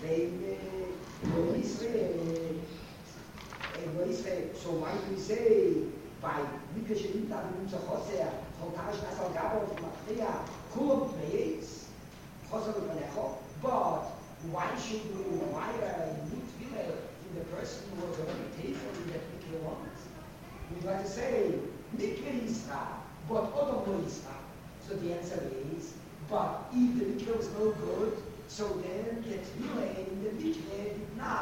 Israel, so why do we say, by Mikashe Inta Mincha Hosea, Hotash Nasal Gabo from Mafria, Kulom Meis, Hosea Valecho, but why should we require a new tefillah in the person who was already faithful in that mikveh once? We'd like to say, mikveh Yisra, but Odom lo Yisra. So the answer is, but if the mikveh was no good, so then the tefillah in the mikveh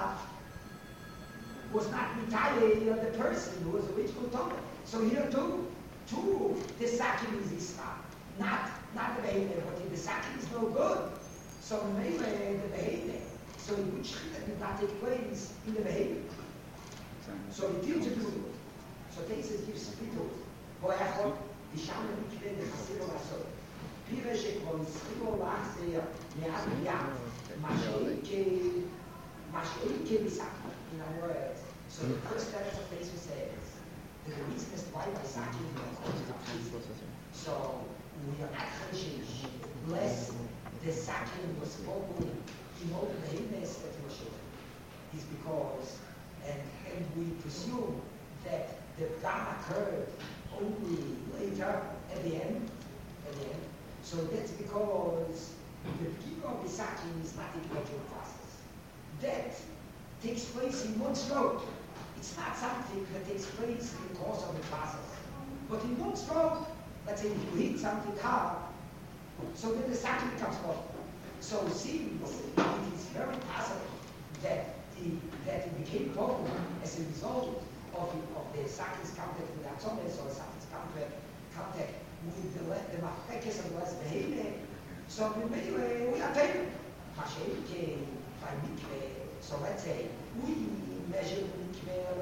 was not retaliated on the person who was original Torah. So here too, the sakin is Isra, not the behemoth, but if the sakin is no good, so maybe the behemoth. So in which did not take place in the behemoth. So the teacher do it. So Tesis gives Pitul. Boyachot, the Shaman Mikveh, the Chassiro Rasot. Pire Shekron, Schiro Lachzer, Me'ad Yad, Masheike Bisaki, in other words. So the first verse of Tesis says, the reason is why by Saki so we are not chashish, less the Saki was spoken in all the behemoths that were shown. Is because, and we presume that the Gam occurred only later at the end. So that's because the beginning of the Saki is not a gradual process. That takes place in one stroke. It's not something that takes place in the course of the process. But in one stroke, let's say if you hit something hard, so then the Saki becomes gone. So since it is very possible that it became problem as a result of the Saki's contact with the Atzomes or Saki's contact with the Mafekes and the less behavior, so we are taken. By mikveh, so let's say we measure the mikveh,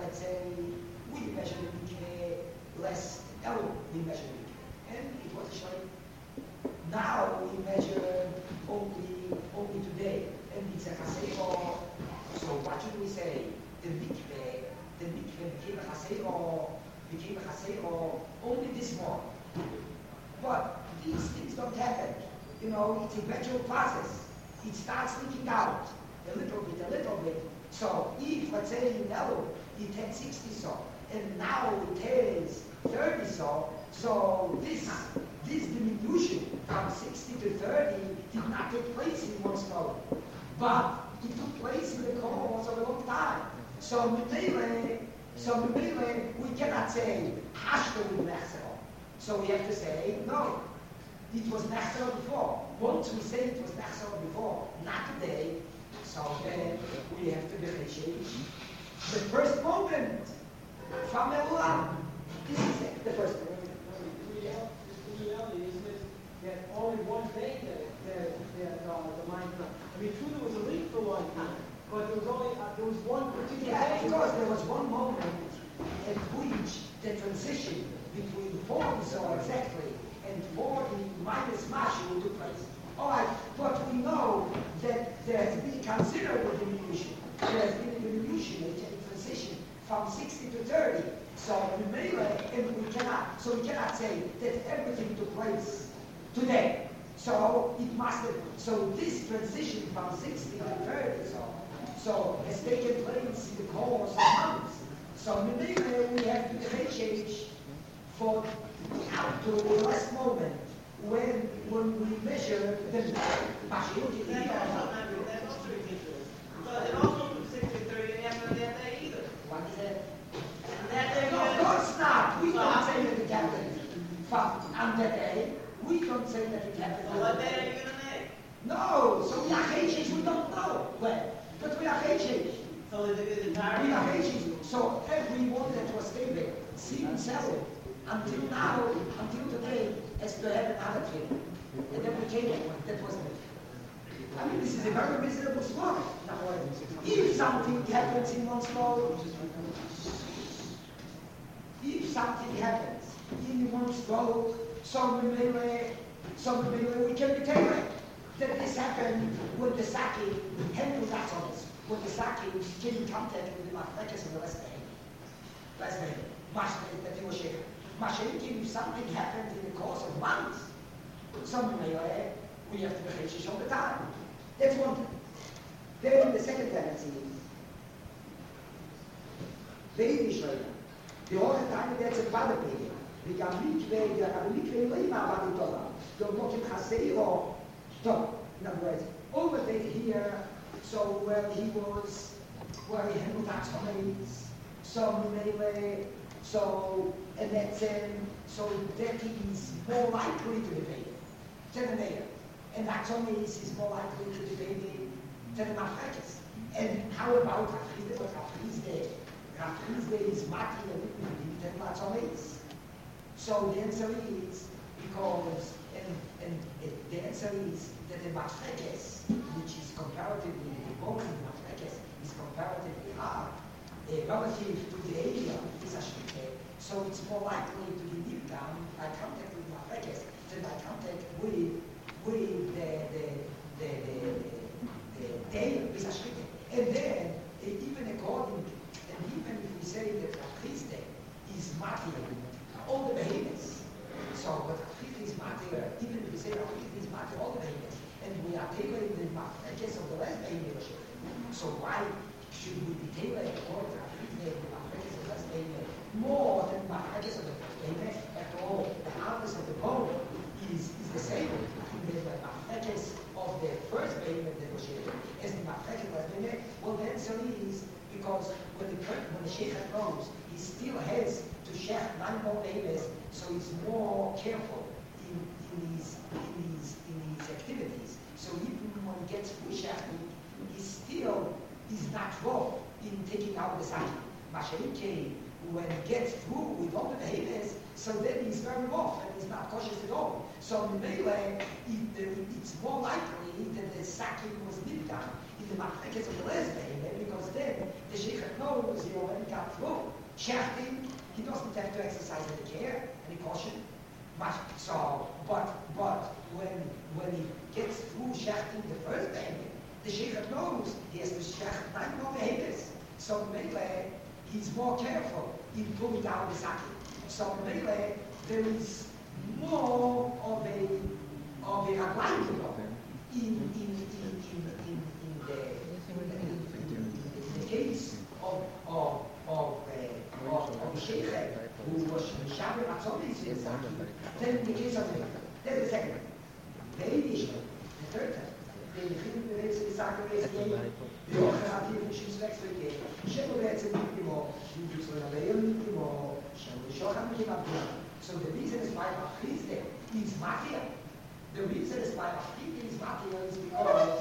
less Elu, we measure the mikveh. And it was showing. Now we measure only today. And it's a chasero. So what should we say? The mikveh became a chasero only this morning. But these things don't happen. You know, it's a gradual process. It starts leaking out a little bit. So if, let's say, in Elu, it had 60 so, and now it has 30 so this diminution from 60 to 30 did not take place in one stroke, but it took place in the course of a long time. So we cannot say hashta with nechsero. So we have to say no. It was nechsero before. Once we say it was nechsero before, not today. So then we have to be cheshish. The first moment from Elulam. This is it, the first moment. The reality is that only one day that the mind. I mean, true, there was a leak for a long time, but there was one particular day. Because there was one moment at which the transition between 40 so exactly and 40 minus mashu took place. All right, but we know that there has been considerable diminution. There has been a diminution, a transition from 60 to 30. So we cannot say that everything took place today. So it must have, so this transition from 60 to 30 so has taken place in the course of months. So we have to differentiate for up to the last moment when we measure the Mashiach. That's also ridiculous. But it also from 60 to 30 and after that day either. What is it? That day, No, of course not. We don't say that it happened on that day. We don't say that it happened. So what day are you going to make? No, so we are Heshish, we don't know when. But we are Heshish. So is it entirely? We are Heshish. So everyone that was there, see himself, until now, until today, has to have another thing. And then we came that was it. I mean, this is a very miserable spot. If something happens in one stroke, we can be telling that this happened when the Saki handled that on us, when the Saki came in contact with the Mafekes and the rest of that he was shaking. If something happened in the course of months, we have to be Heshish all the time. That's one thing. Then the second tendency is Baby Israel. The whole time that's a bad baby. We can mikveh leima badi Torah. The mokim chaseiro Torah. In other words, over there here, so where he handled taxonomies, so and that's so that is more likely to be paid. to the mayor. And that's only is more likely to the baby to the mafrekes. And how about Rafrizde? But Rafrizde is mati and that's only is. So the answer is because and the answer is that the mafrekes, which is comparatively the moment mafrekes is comparatively hard, relative to the area is a shmite. So it's more likely to be lived down by contact with mafrekes than by contact with the area is a shmite. And then even if we say that Rafrizde is mati all the behemoths. So, but Rafrizde is mati, even if we say Rafrizde is mati all the behemoths, and we are tailoring the mafrekes of the last behemoth. So why should we be tailoring all the Rafrizde and the mafrekes of the last behemoth more than the mafrekes of the first behemoth? After all, the hardness of the bone is the same between the mafrekes of the first behemoth negotiated as the mafrekes of the last behemoth. Well, the answer is because when the sheikhat knows, he still has to shech 9 more behemoths, so he's more careful in his activities. So even when he gets full shechting, he's not wrong in taking out the saki. Mashenke, when he gets through with all the behemoths, so then he's very rough and he's not cautious at all. So in Melee, it's more likely that the saki was lived down in the mafrekes of the last behemoth, because then the sheikhat knows he already got through. Shechting, he doesn't have to exercise any care, any caution. So, but when he gets through shechting the first behemoth, the sheikhat knows he has to shecht 9 more behemoths. So Melee, he's more careful in pulling down the saki. So Melee, there is more of a raglayim in the case of the sheikhat who was Shabbat Ratzon in Saki. Then in the case of the there's the second. The Eidishman, the third time. The Eidishman is Saki Reis the Ocherativ Mishis Vexrike, Shemo Retzim Mikimo, Shimo Leil Mikimo, Shemo Shocham Mikimabia. So the reason is why Rafrizde is mafia. The reason is why Rafrizde is mafia is because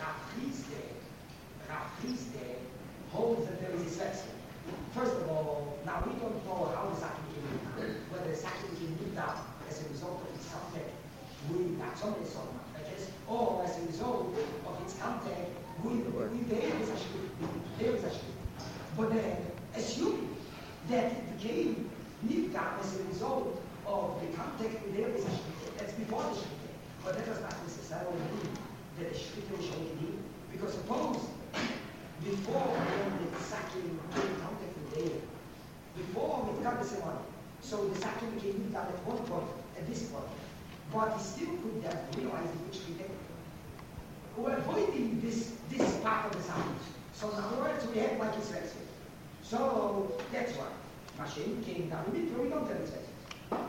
Rafrizde holds that there is a selection. First of all, now we don't know how the saki became moved down, whether the saki became moved down as a result of its contact with Natsomeh Solomon, or as a result of its contact with the Eretz. But then, assuming that it became moved down as a result of the contact with the Eretz, that's before the Shkita. But that does not necessarily mean that the Shkita was Shkita, because suppose before the saki became contact with the Eretz, before we got the ceremony, so the saki became moved down at one point, at this point, but he still couldn't have realized which we did. We're avoiding this part of the saki. So in other words, we have like his vexel. So that's why. Mashen came down, we don't have his vexel.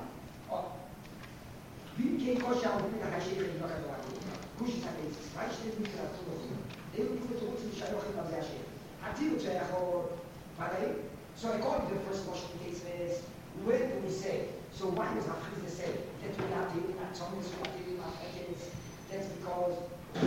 We came kosher, we got a sheikh in the Kushi Sakis, right? They will put to Shayoch in the Yashir. Until Jayahor, so according to the first question case is, where do we say? So why does Rafrizde say that we are taking that Thomas, we are taking that Ekes? That's because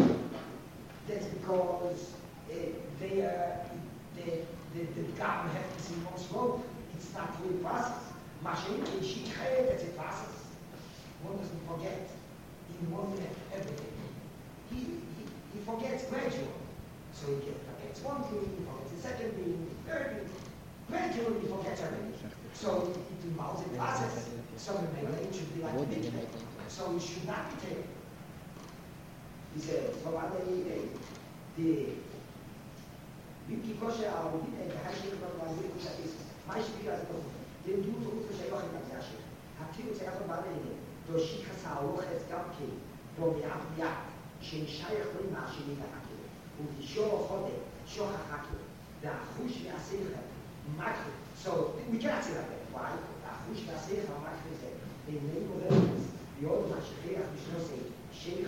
the government happens in one slope. It's not really process. Mashen and Shikhe, that's a process. One doesn't forget in one minute everything. He forgets gradually. So he forgets one thing, he forgets the second thing, the third thing. Gradually he forgets everything. So it involves a process. So the Melee should be like a midnight. So it should not be taken. He said, so what the Vinki Kosher Arudin and the Hashir of Mazir Kushakis, my speakers of the Dutu Kushayoch in Yashir. Hakiru Tsekatov Balene, Doshika Saoches Gamki, Domiat Yak, Shin Shayach Lima, Shinita Hakim, Udishor Hode, Shoha Hakim, the Ahush Yasir, Makri. So we cannot say that. Why? Ahush Yasir, Makri said, the name of evidence, the old Mashikh, Mishnose, Sheikh,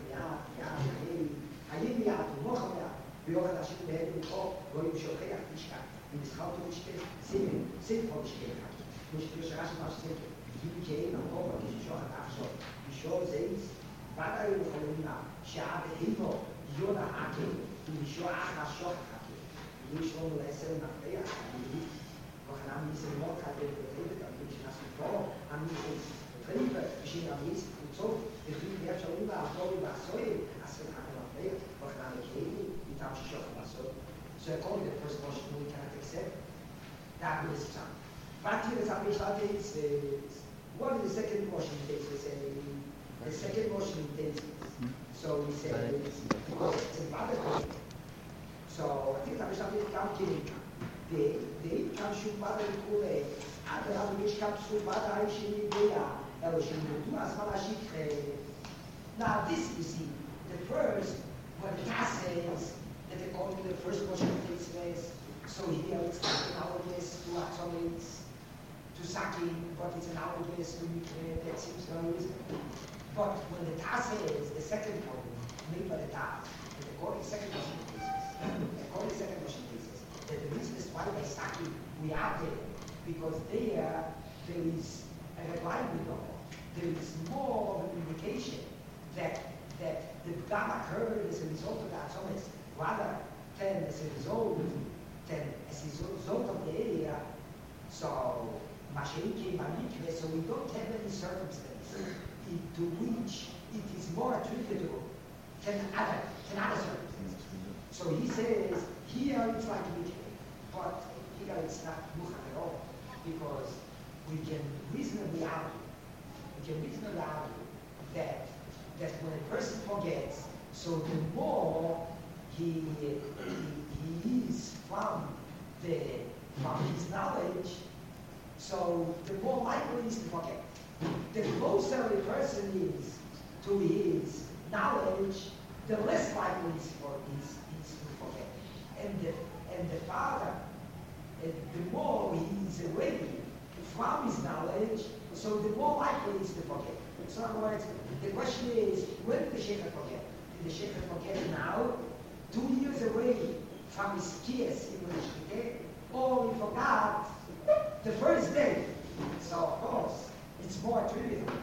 Hayim Yat, Mohammed. ביוחד השם בהד ולחוק, רואים שהוכיח תשכח. ומסחר אותו משכח, ספר משכח. כמו שתראו שרש מה שספר. גיל כאין הרוב, כששוח את האחשוב. בשור זייס, ודאי הוא יכולים שעה בהימו, יונה עקל, ומשוע אחר שוח עקל. ויש לנו לעשר נפתח, וכן אני סמות כזה בטבת, אני שנעשו פה, אני טריבה, בשביל המייס קבוצות, וכי יש לנו לעבוד בעשוי, עשר נפתח, וכן אני כאילו, איתם ששוח לעשות. So according to the first portion, we cannot accept that is time. But here is what is the second portion takes us? The second portion takes us. So we say it's another thing. So I think that we shall be counting. The comes to Father Kule, and the other which comes to Father Aishimidea, Elohim, as Malashik. Now, this you see, the first, when the Taz says that according to the first portion takes place, so here it's not analogous to atomics, to sucking, but it's analogous to nuclear, that seems very reasonable. But when the Taz says the second point, made by the Taz, that according to second portion cases, that the reason is why by sucking we are there, because there is a reliable, there is more of an indication that the gamma occurred as a result of the atomics, rather than as a result of the area. So, so we don't have any circumstance to which it is more attributable than other circumstances. So he says, here it's like mikveh, but here it's not muchach at all, because we can reasonably argue that when a person forgets, so the more he is from his knowledge, so the more likely he is to forget. The closer a person is to his knowledge, the less likely he is to forget. And the farther, the more he is away from his knowledge, so the more likely he is to forget. So in other words, the question is, when did the Sheikh forget? Did the Sheikh forget now, 2 years away from his kias in the Shkite, or he forgot the first day? So of course, it's more attributable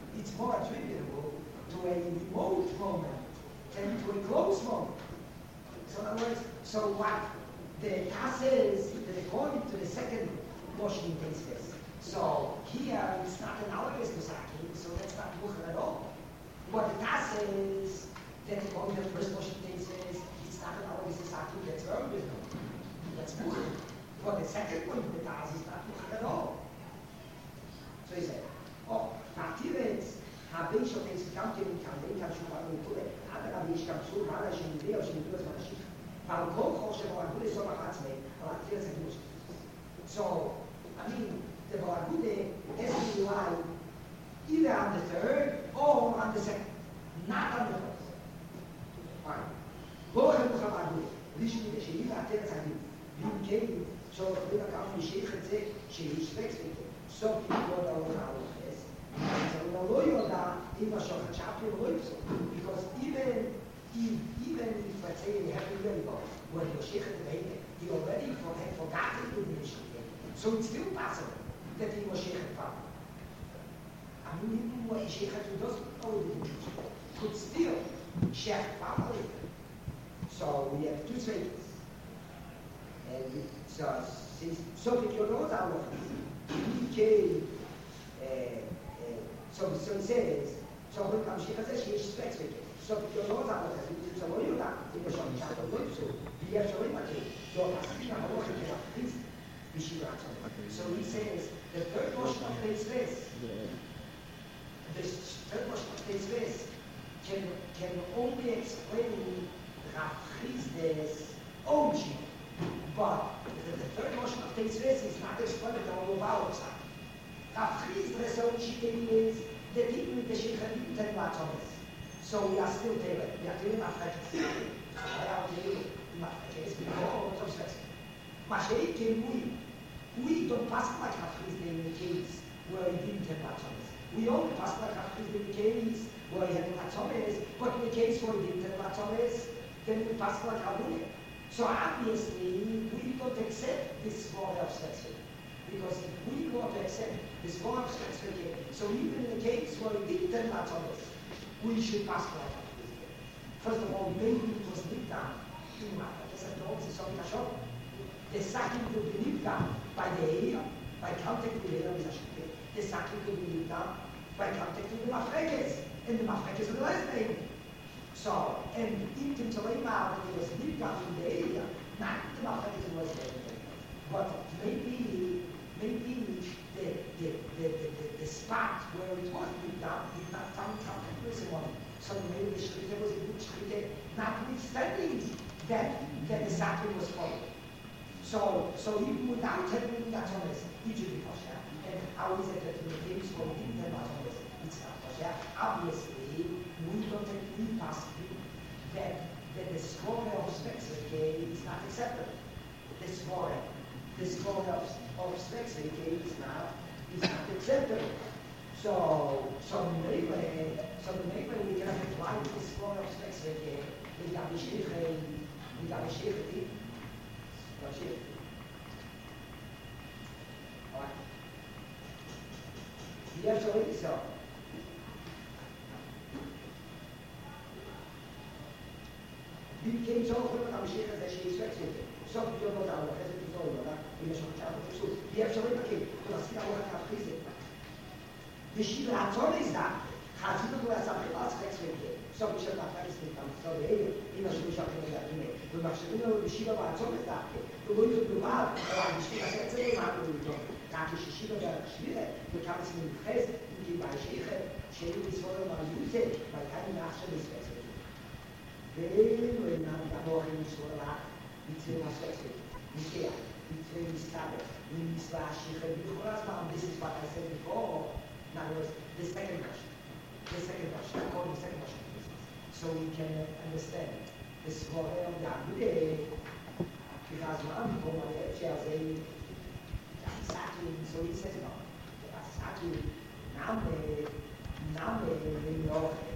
to a remote moment than to a close moment. So in other words, so what the Taz says that according to the second portion takes place. So here it's not analogous to Saki, so that's not muchach at all. What the Taz says that according to the first portion takes place, it's not analogous to Saki, that's very reasonable. That's muchach. But the second one of the Taz is not muchach at all. So he said, Martires, habe ich schon den Gedanken in Kanden, kann schon mal mit Tule, aber habe ich ganz so mal schon die Idee, schon das mal schief. Aber Koch schon mal gute so mal hat mir, aber hier ist es. So, I mean, the Baragude SUI either on the third or on the second, not on the first. Fine. Both of them are good. Listen to the Sheikh, I tell you, you came, so we are coming to Sheikh and say, she respects me. So people don't know how it is. So because even if let's say you have to really go, when you're Sheikh at the baby, you already had forgotten to be Sheikh. So it's still possible that he was Sheikh Papa. I mean, even when Sheikh doesn't know the Jews, could still Sheikh Papa later. So we have two stages. And so if you know that he came, so he says, so when comes Sheikh says, she respects me. So if you know that so what you got, you know, some child of life, so he has to remember to so so he says, the third portion of this can only explain Rav Chisda's origin, but the third portion of this is not explained all of our side. Rav Chisda's origin is that even the Sheikh didn't tell what on this. So we are still there. We are doing Mafrekes. We are doing Mafrekes because of sex. We don't pass like Rav Chisda in the case where he didn't have atoms. We only pass like Rav Chisda in the case where he had atoms, but in the case where he didn't have atoms, then we pass like Rav. So obviously, we don't accept this form of sex. Because if we want to accept this form of sex, so even in the case where he didn't have atoms, we should pass like that. First of all, maybe it was Nigdam. The sacking could be Nigdam by the area, by contact with the area with Ashike. The sacking could be Nigdam by contact with the Mafrekes, and the Mafrekes are the last name. So, and in Tintalema, when it was Nigdam in the area, not the Mafrekes was there. But maybe the spot where it was Nigdam did not come to someone. So maybe the Shrita was a good Shrita, notwithstanding that the sacking was followed. So even without telling that honest, it should be kosher. And how is it that the games for him and not honest? It's not kosher. Obviously, we don't take possibly that the score of Spexer is not accepted. The score of Spexer is not accepted. So the main way we can apply the score of Spexer with Abhishek. Yes, so it's so. Die came so goed aan Abhishek dat hij is wegzitten. Zo kun je dat aan, dat is het zo, dat is zo'n tafel op zoek. Die heeft zo weer bekeken, dat is nou wat gaat kiezen. De Shiva is dat. Gaat het ook als een plaats wegzitten. Zo kun je dat naar is dan zo de hele in de Shiva kunnen dat doen. We mag ze doen de Shiva is dat. We moeten het normaal, maar de Shiva zegt ze niet maken we doen. Dat is de Shiva dat schwierig. We kan het niet fest, die bij Sheikh is voor een Jute, maar keine Nachschrift ist wegzitten. Wenn man da noch in die Schule war, die zwei Aspekte, die zwei Mistake, die Miswashi, die Chorazma, and this is what I said before. Now, the second version, I call the second version, so we can understand the story of the Agude, because one people want to share say, so he says, no, Name,